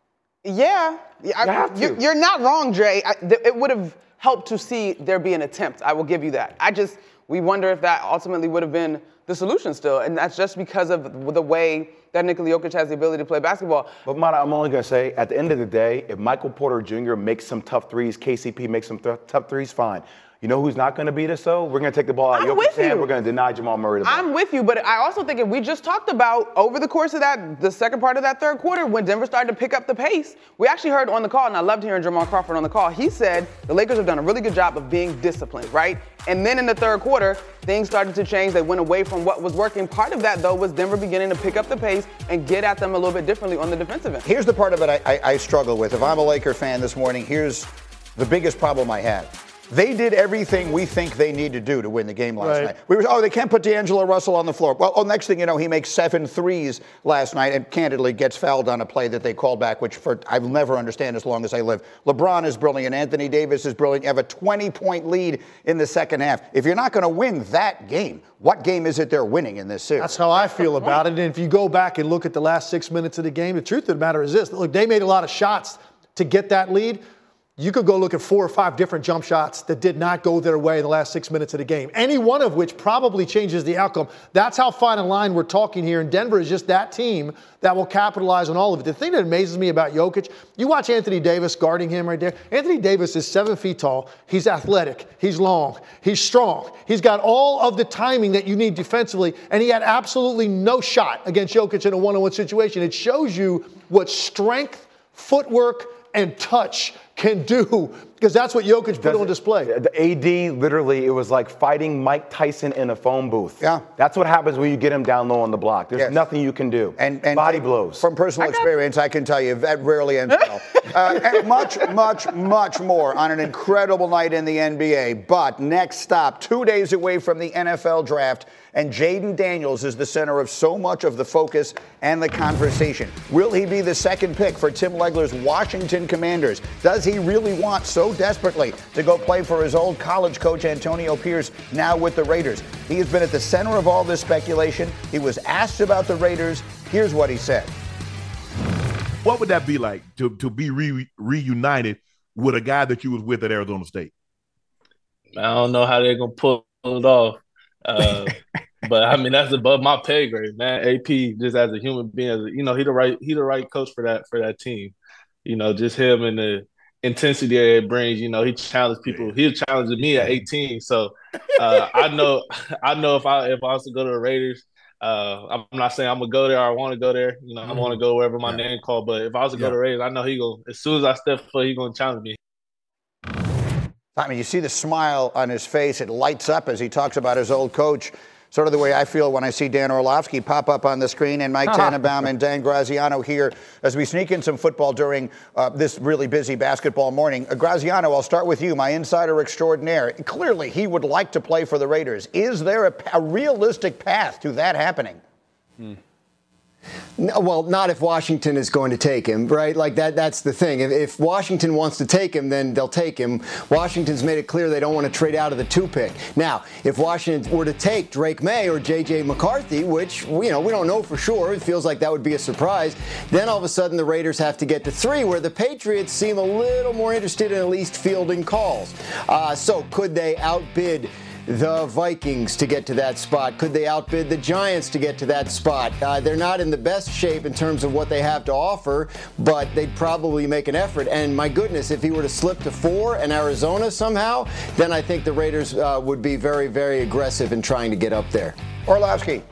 Yeah. You're not wrong, Jay. It would have helped to see there be an attempt. I will give you that. We wonder if that ultimately would have been the solution still, and that's just because of the way that Nikola Jokic has the ability to play basketball. But Mana, I'm only going to say, at the end of the day, if Michael Porter Jr. makes some tough threes, KCP makes some tough threes, fine. You know who's not going to beat us, though? We're going to take the ball out of Jokic's hand. We're going to deny Jamal Murray the ball. I'm with you, but I also think if we just talked about over the course of the second part of that third quarter, when Denver started to pick up the pace, we actually heard on the call, and I loved hearing Jamal Crawford on the call, he said the Lakers have done a really good job of being disciplined, right? And then in the third quarter, things started to change. They went away from what was working. Part of that, though, was Denver beginning to pick up the pace and get at them a little bit differently on the defensive end. Here's the part of it I struggle with. If I'm a Laker fan this morning, here's the biggest problem I have. They did everything we think they need to do to win the game last night. They can't put D'Angelo Russell on the floor. Well, next thing you know, he makes 7 threes last night and candidly gets fouled on a play that they called back, which I'll never understand as long as I live. LeBron is brilliant. Anthony Davis is brilliant. You have a 20-point lead in the second half. If you're not going to win that game, what game is it they're winning in this series? That's how I feel about it. And if you go back and look at the last 6 minutes of the game, the truth of the matter is this. Look, they made a lot of shots to get that lead. You could go look at 4 or 5 different jump shots that did not go their way in the last 6 minutes of the game, any one of which probably changes the outcome. That's how fine a line we're talking here, and Denver is just that team that will capitalize on all of it. The thing that amazes me about Jokic, you watch Anthony Davis guarding him right there. Anthony Davis is 7 feet tall. He's athletic. He's long. He's strong. He's got all of the timing that you need defensively, and he had absolutely no shot against Jokic in a one-on-one situation. It shows you what strength, footwork, and touch can do, because that's what Jokic put on display. The AD, literally, it was like fighting Mike Tyson in a phone booth. Yeah. That's what happens when you get him down low on the block. There's nothing you can do. And body blows. From personal experience, I can tell you that rarely ends well. And much more on an incredible night in the NBA. But next stop, 2 days away from the NFL draft, and Jaden Daniels is the center of so much of the focus and the conversation. Will he be the second pick for Tim Legler's Washington Commanders? Does he really want so desperately to go play for his old college coach Antonio Pierce, now with the Raiders? He has been at the center of all this speculation. He was asked about the Raiders. Here's what he said. What would that be like to be reunited with a guy that you was with at Arizona State? I don't know how they're going to pull it off. But I mean, that's above my pay grade, man. AP, just as a human being, he the right coach for that team. Just him and the intensity that it brings. He challenged people. He challenged me at 18. So I know if I was to go to the Raiders, I'm not saying I'm gonna go there. Or I want to go there. I want to go wherever my name called. But if I was to go to the Raiders, I know he go. As soon as I step foot, he gonna challenge me. I mean, you see the smile on his face. It lights up as he talks about his old coach. Sort of the way I feel when I see Dan Orlovsky pop up on the screen and Mike Tannenbaum and Dan Graziano here as we sneak in some football during this really busy basketball morning. Graziano, I'll start with you, my insider extraordinaire. Clearly, he would like to play for the Raiders. Is there a realistic path to that happening? No, well, not if Washington is going to take him, right? Like that's the thing. If Washington wants to take him, then they'll take him. Washington's made it clear they don't want to trade out of the 2 pick. Now, if Washington were to take Drake May or J.J. McCarthy, which, we don't know for sure, it feels like that would be a surprise, then all of a sudden the Raiders have to get to 3, where the Patriots seem a little more interested in at least fielding calls. So could they outbid the Vikings to get to that spot? Could they outbid the Giants to get to that spot? They're not in the best shape in terms of what they have to offer, but they'd probably make an effort. And my goodness, if he were to slip to 4 and Arizona somehow, then I think the Raiders would be very, very aggressive in trying to get up there. Orlovsky.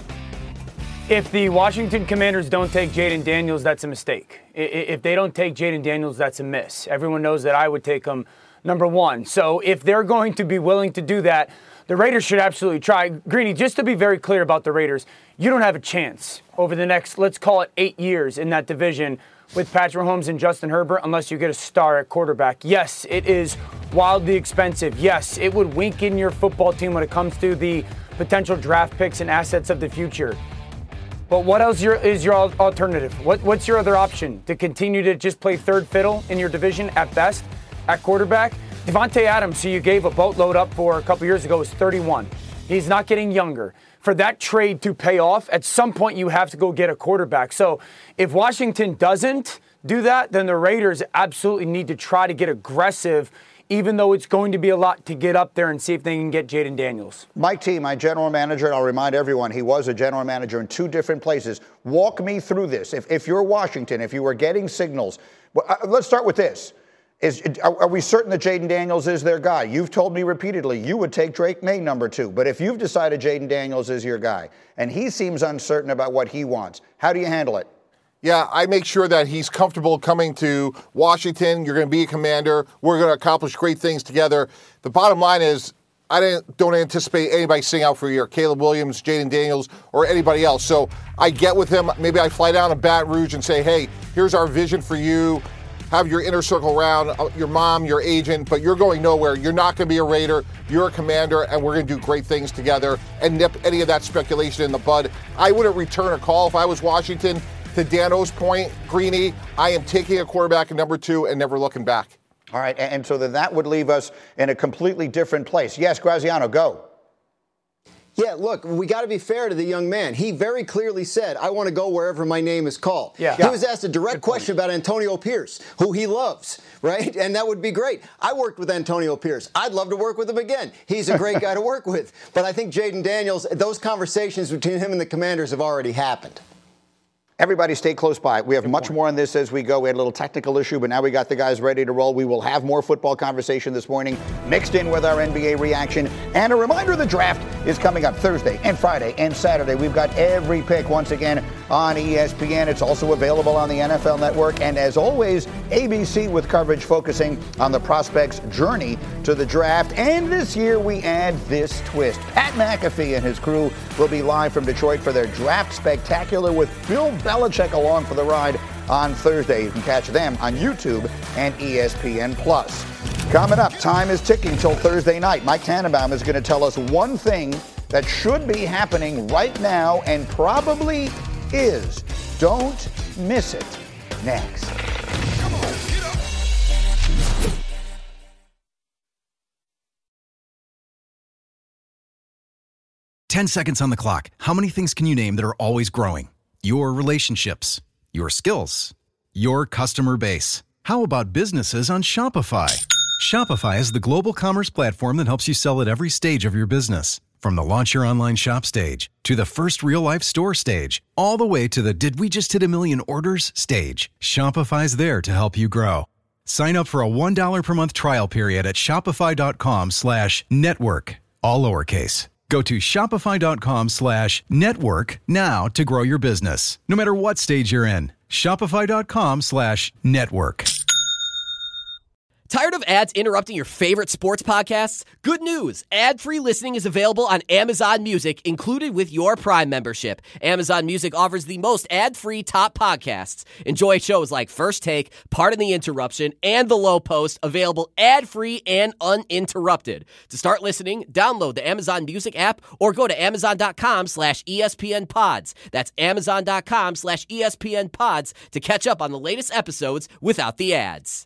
If the Washington Commanders don't take Jaden Daniels, that's a mistake. If they don't take Jaden Daniels, that's a miss. Everyone knows that I would take him number 1. So if they're going to be willing to do that, the Raiders should absolutely try. Greeny, just to be very clear about the Raiders, you don't have a chance over the next, let's call it 8 years in that division with Patrick Mahomes and Justin Herbert unless you get a star at quarterback. Yes, it is wildly expensive. Yes, it would wink in your football team when it comes to the potential draft picks and assets of the future. But what else is your alternative? What's your other option? To continue to just play third fiddle in your division at best? At quarterback, Devontae Adams, who you gave a boatload up for a couple years ago, is 31. He's not getting younger. For that trade to pay off, at some point you have to go get a quarterback. So if Washington doesn't do that, then the Raiders absolutely need to try to get aggressive, even though it's going to be a lot to get up there and see if they can get Jaden Daniels. Mike T, my general manager, and I'll remind everyone, he was a general manager in 2 different places. Walk me through this. If you're Washington, if you were getting signals, let's start with this. Are we certain that Jaden Daniels is their guy? You've told me repeatedly you would take Drake May number 2. But if you've decided Jaden Daniels is your guy, and he seems uncertain about what he wants, how do you handle it? Yeah, I make sure that he's comfortable coming to Washington. You're going to be a commander. We're going to accomplish great things together. The bottom line is I don't anticipate anybody sitting out for a year. Caleb Williams, Jaden Daniels, or anybody else. So I get with him. Maybe I fly down to Baton Rouge and say, hey, here's our vision for you. Have your inner circle around, your mom, your agent, but you're going nowhere. You're not going to be a Raider. You're a commander, and we're going to do great things together and nip any of that speculation in the bud. I wouldn't return a call if I was Washington. To Dano's point, Greeny, I am taking a quarterback at number 2 and never looking back. All right, and so then that would leave us in a completely different place. Yes, Graziano, go. Yeah, look, we got to be fair to the young man. He very clearly said, I want to go wherever my name is called. Yeah. He was asked a direct question about Antonio Pierce, who he loves, right? And that would be great. I worked with Antonio Pierce. I'd love to work with him again. He's a great guy to work with. But I think Jaden Daniels, those conversations between him and the Commanders have already happened. Everybody stay close by. We have much more on this as we go. We had a little technical issue, but now we got the guys ready to roll. We will have more football conversation this morning mixed in with our NBA reaction. And a reminder, the draft is coming up Thursday and Friday and Saturday. We've got every pick once again on ESPN. It's also available on the NFL Network. And as always, ABC with coverage focusing on the prospects' journey to the draft. And this year we add this twist. Pat McAfee and his crew will be live from Detroit for their draft spectacular with Bill Belichick along for the ride on Thursday. You can catch them on YouTube and ESPN+. Coming up, time is ticking till Thursday night. Mike Tannenbaum is going to tell us one thing that should be happening right now and probably is. Don't miss it. Next. 10 seconds on the clock. How many things can you name that are always growing? Your relationships, your skills, your customer base. How about businesses on Shopify? Shopify is the global commerce platform that helps you sell at every stage of your business. From the launch your online shop stage to the first real-life store stage, all the way to the did we just hit a million orders stage, Shopify's there to help you grow. Sign up for a $1 per month trial period at shopify.com/network, all lowercase. Go to shopify.com/network now to grow your business, no matter what stage you're in. Shopify.com/network. Tired of ads interrupting your favorite sports podcasts? Good news! Ad-free listening is available on Amazon Music, included with your Prime membership. Amazon Music offers the most ad-free top podcasts. Enjoy shows like First Take, Pardon the Interruption, and The Low Post, available ad-free and uninterrupted. To start listening, download the Amazon Music app or go to amazon.com/ESPN Pods. That's amazon.com/ESPN Pods to catch up on the latest episodes without the ads.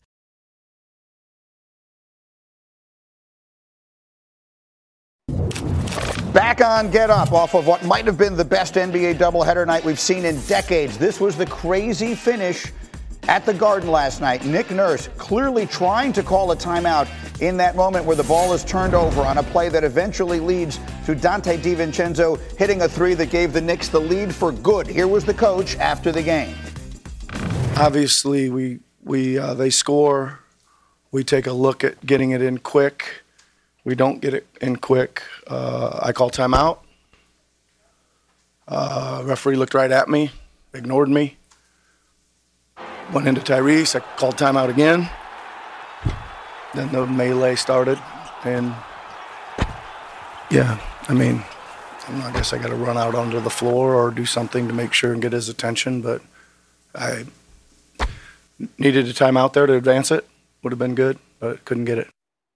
Back on Get Up off of what might have been the best NBA doubleheader night we've seen in decades. This was the crazy finish at the Garden last night. Nick Nurse clearly trying to call a timeout in that moment where the ball is turned over on a play that eventually leads to Donte DiVincenzo hitting a three that gave the Knicks the lead for good. Here was the coach after the game. Obviously, they score. We take a look at getting it in quick. We don't get it in quick. I call timeout. Referee looked right at me, ignored me. Went into Tyrese. I called timeout again. Then the melee started. And, yeah, I guess I got to run out onto the floor or do something to make sure and get his attention. But I needed a timeout there to advance it. Would have been good, but couldn't get it.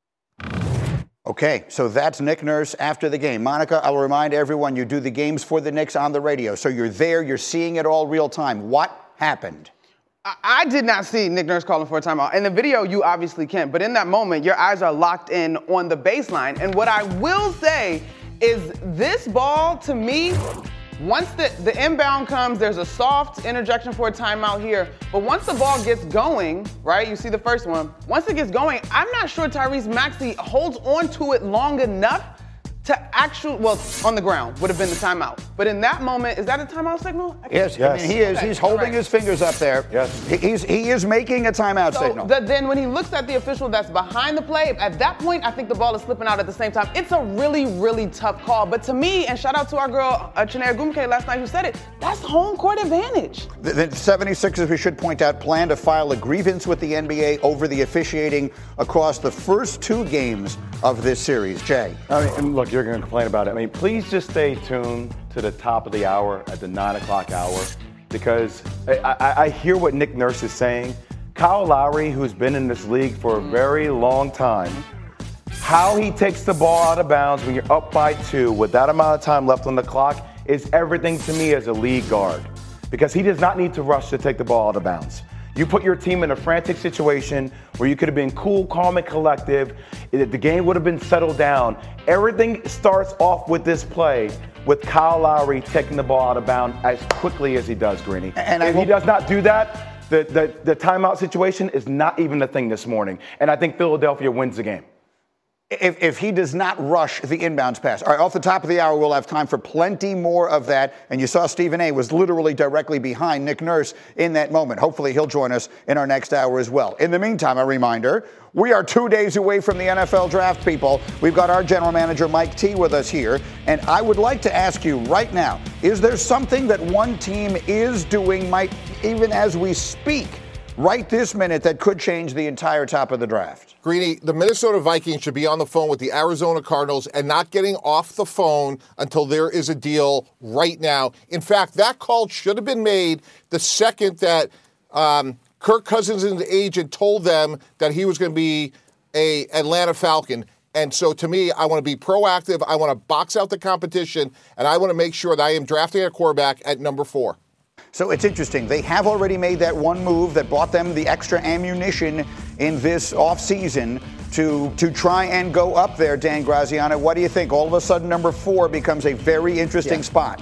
Okay, so that's Nick Nurse after the game. Monica, I'll remind everyone you do the games for the Knicks on the radio. So you're there, you're seeing it all real time. What happened? I did not see Nick Nurse calling for a timeout. In the video, you obviously can't. But in that moment, your eyes are locked in on the baseline. And what I will say is this ball, to me, once the inbound comes, there's a soft interjection for a timeout here. But once the ball gets going, right, you see the first one. Once it gets going, I'm not sure Tyrese Maxey holds on to it long enough to on the ground would have been the timeout. But in that moment, is that a timeout signal? Yes. I mean, he is. Okay, he's holding his fingers up there. Yes. He is making a timeout signal. Then when he looks at the official that's behind the play, at that point, I think the ball is slipping out at the same time. It's a really, really tough call. But to me, and shout out to our girl, Chiney Ogwumike last night who said it, that's home court advantage. The 76ers, we should point out, plan to file a grievance with the NBA over the officiating across the first two games of this series. Jay. And look, you're going to complain about it. Please just stay tuned to the top of the hour at the 9 o'clock hour, because I hear what Nick Nurse is saying. Kyle Lowry, who's been in this league for a very long time, how he takes the ball out of bounds when you're up by 2 with that amount of time left on the clock is everything to me as a league guard, because he does not need to rush to take the ball out of bounds. You put your team in a frantic situation where you could have been cool, calm, and collective. The game would have been settled down. Everything starts off with this play with Kyle Lowry taking the ball out of bounds as quickly as he does, Greeny. And if he does not do that, the timeout situation is not even a thing this morning. And I think Philadelphia wins the game. If he does not rush the inbounds pass. All right, off the top of the hour, we'll have time for plenty more of that. And you saw Stephen A. was literally directly behind Nick Nurse in that moment. Hopefully he'll join us in our next hour as well. In the meantime, a reminder, we are 2 days away from the NFL draft, people. We've got our general manager, Mike T, with us here. And I would like to ask you right now, is there something that one team is doing, even as we speak, right this minute, that could change the entire top of the draft? Greeny, the Minnesota Vikings should be on the phone with the Arizona Cardinals and not getting off the phone until there is a deal right now. In fact, that call should have been made the second that Kirk Cousins' agent told them that he was going to be an Atlanta Falcon. And so to me, I want to be proactive. I want to box out the competition, and I want to make sure that I am drafting a quarterback at number 4. So it's interesting. They have already made that one move that bought them the extra ammunition in this offseason to try and go up there, Dan Graziano. What do you think? All of a sudden, number 4 becomes a very interesting spot.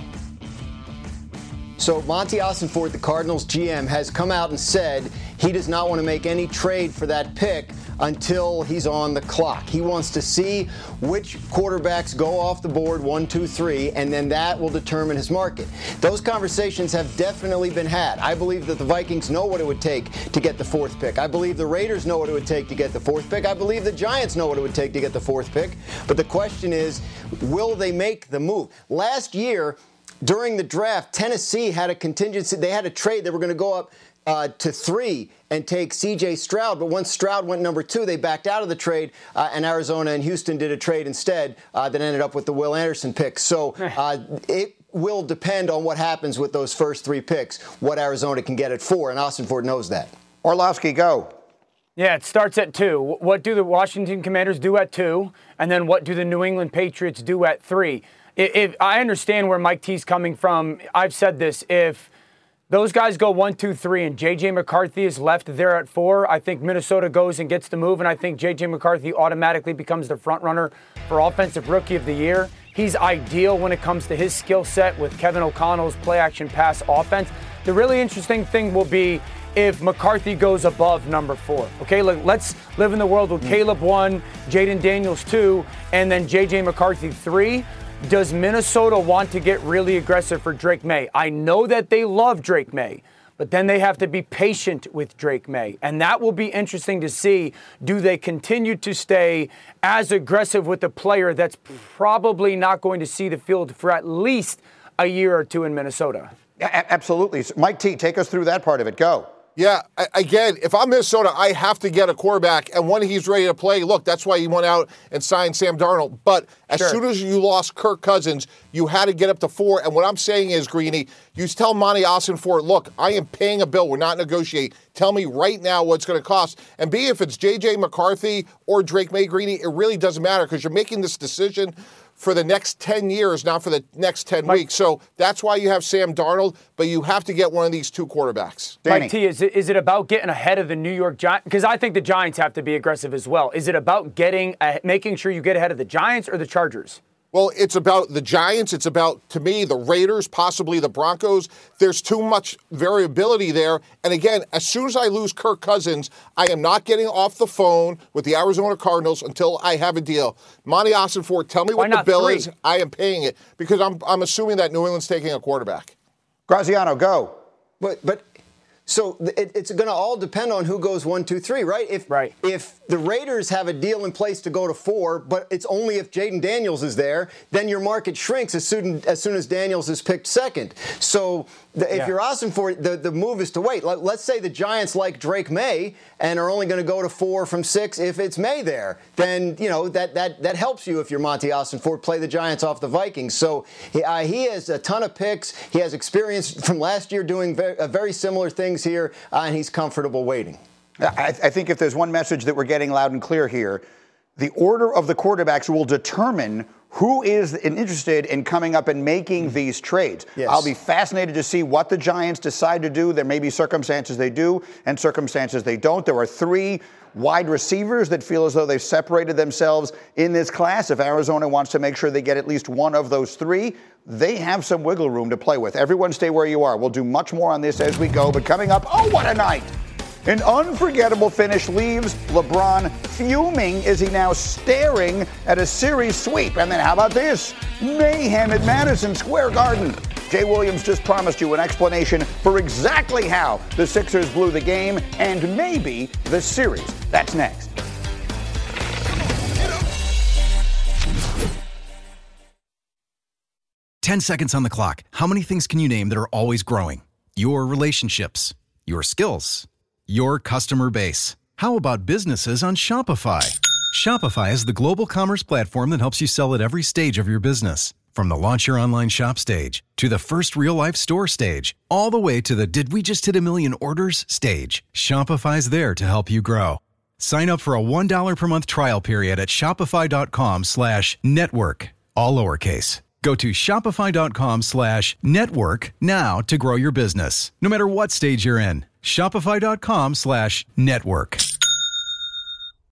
So Monty Ossenfort, the Cardinals GM, has come out and said he does not want to make any trade for that pick until he's on the clock. He wants to see which quarterbacks go off the board 1, 2, 3, and then that will determine his market. Those conversations have definitely been had. I believe that the Vikings know what it would take to get the 4th pick. I believe the Raiders know what it would take to get the 4th pick. I believe the Giants know what it would take to get the 4th pick. But the question is, will they make the move? Last year, during the draft, Tennessee had a contingency. They had a trade. They were going to go up to 3 and take C.J. Stroud. But once Stroud went number 2, they backed out of the trade, and Arizona and Houston did a trade instead that ended up with the Will Anderson pick. So it will depend on what happens with those first 3 picks, what Arizona can get at 4, and Austin Ford knows that. Orlovsky, go. Yeah, it starts at 2. What do the Washington Commanders do at 2? And then what do the New England Patriots do at 3? If I understand where Mike T's coming from, I've said this, if those guys go 1, 2, 3, and J.J. McCarthy is left there at 4, I think Minnesota goes and gets the move, and I think J.J. McCarthy automatically becomes the front runner for Offensive Rookie of the Year. He's ideal when it comes to his skill set with Kevin O'Connell's play-action pass offense. The really interesting thing will be if McCarthy goes above number 4. Okay, let's live in the world with Caleb 1, Jaden Daniels 2, and then J.J. McCarthy 3. Does Minnesota want to get really aggressive for Drake May? I know that they love Drake May, but then they have to be patient with Drake May. And that will be interesting to see. Do they continue to stay as aggressive with a player that's probably not going to see the field for at least a year or 2 in Minnesota? Yeah, absolutely. Mike T, take us through that part of it. Go. Yeah, again, if I'm Minnesota, I have to get a quarterback, and when he's ready to play, look, that's why he went out and signed Sam Darnold. But as soon as you lost Kirk Cousins, you had to get up to 4. And what I'm saying is, Greeny, you tell Monty Ossenfort, look, I am paying a bill. We're not negotiating. Tell me right now what it's going to cost. And B, if it's J.J. McCarthy or Drake May, Greeny, it really doesn't matter because you're making this decision for the next 10 years, not for the next 10 weeks. So that's why you have Sam Darnold, but you have to get one of these 2 quarterbacks. Danny. Mike T, is it about getting ahead of the New York Giants? Because I think the Giants have to be aggressive as well. Is it about making sure you get ahead of the Giants or the Chargers? Well, it's about the Giants. It's about, to me, the Raiders, possibly the Broncos. There's too much variability there. And again, as soon as I lose Kirk Cousins, I am not getting off the phone with the Arizona Cardinals until I have a deal. Monty Ossenfort, tell me what the bill is. I am paying it because I'm assuming that New England's taking a quarterback. Graziano, go. But so it's going to all depend on who goes 1, 2, 3, right? If the Raiders have a deal in place to go to 4, but it's only if Jaden Daniels is there, then your market shrinks as soon as Daniels is picked second. So if you're Ossenfort, the move is to wait. Let's say the Giants like Drake May and are only going to go to 4 from 6 if it's May there. Then, that helps you if you're Monty Ossenfort, play the Giants off the Vikings. So he has a ton of picks. He has experience from last year doing very similar things here, and he's comfortable waiting. I think if there's one message that we're getting loud and clear here, the order of the quarterbacks will determine who is interested in coming up and making these trades. Yes. I'll be fascinated to see what the Giants decide to do. There may be circumstances they do and circumstances they don't. There are 3 wide receivers that feel as though they've separated themselves in this class. If Arizona wants to make sure they get at least one of those 3, they have some wiggle room to play with. Everyone stay where you are. We'll do much more on this as we go. But coming up, oh, what a night! An unforgettable finish leaves LeBron fuming as he now staring at a series sweep. And then how about this? Mayhem at Madison Square Garden. Jay Williams just promised you an explanation for exactly how the Sixers blew the game and maybe the series. That's next. "10 seconds on the clock. How many things can you name that are always growing? Your relationships, your skills, your customer base. How about businesses on Shopify? Shopify is the global commerce platform that helps you sell at every stage of your business. From the launch your online shop stage to the first real-life store stage, all the way to the did we just hit a million orders stage, Shopify's there to help you grow. Sign up for a $1 per month trial period at shopify.com/network, all lowercase. Go to shopify.com/network now to grow your business, no matter what stage you're in. Shopify.com/network.